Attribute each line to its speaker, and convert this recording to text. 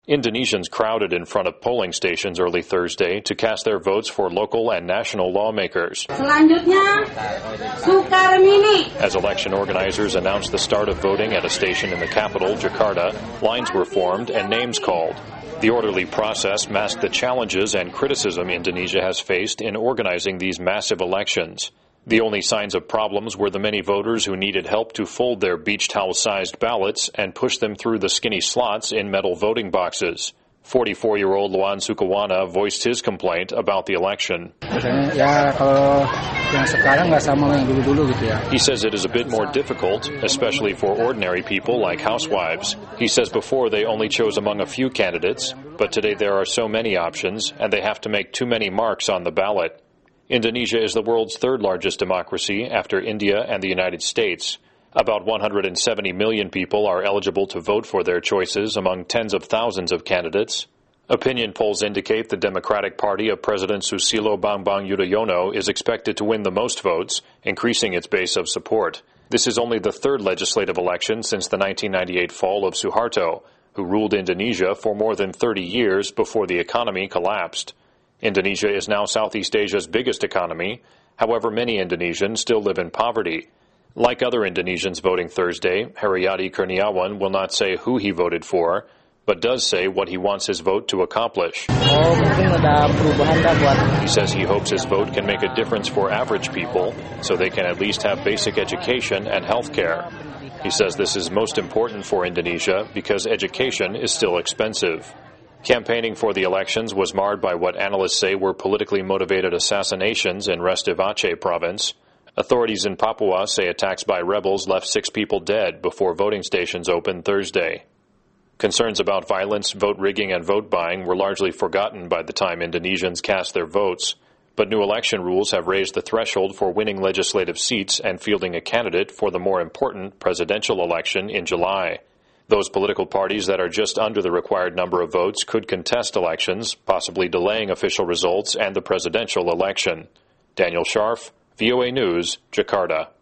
Speaker 1: Indonesians crowded in front of polling stations early Thursday to cast their votes for local and national lawmakers.
Speaker 2: Selanjutnya, Sukarmini.
Speaker 1: As election organizers announced the start of voting at a station in the capital, Jakarta, lines were formed and names called. The orderly process masked the challenges and criticism Indonesia has faced in organizing these massive elections. The only signs of problems were the many voters who needed help to fold their beach towel-sized ballots and push them through the skinny slots in metal voting boxes. 44-year-old Luan Sukawana voiced his complaint about the election. He says it is a bit more difficult, especially for ordinary people like housewives. He says before they only chose among a few candidates, but today there are so many options and they have to make too many marks on the ballot. Indonesia is the world's third largest democracy after India and the United States. About 170 million people are eligible to vote for their choices among tens of thousands of candidates. Opinion polls indicate the Democratic Party of President Susilo Bambang Yudhoyono is expected to win the most votes, increasing its base of support. This is only the third legislative election since the 1998 fall of Suharto, who ruled Indonesia for more than 30 years before the economy collapsed. Indonesia is now Southeast Asia's biggest economy. However, many Indonesians still live in poverty. Like other Indonesians voting Thursday, Heriadi Kurniawan will not say who he voted for, but does say what he wants his vote to accomplish. He says he hopes his vote can make a difference for average people, so they can at least have basic education and health care. He says this is most important for Indonesia because education is still expensive. Campaigning for the elections was marred by what analysts say were politically motivated assassinations in Reste Aceh province. Authorities in Papua say attacks by rebels left 6 people dead before voting stations opened Thursday. Concerns about violence, vote rigging, and vote buying were largely forgotten by the time Indonesians cast their votes, but new election rules have raised the threshold for winning legislative seats and fielding a candidate for the more important presidential election in July. Those political parties that are just under the required number of votes could contest elections, possibly delaying official results and the presidential election. Daniel Scharf, VOA News, Jakarta.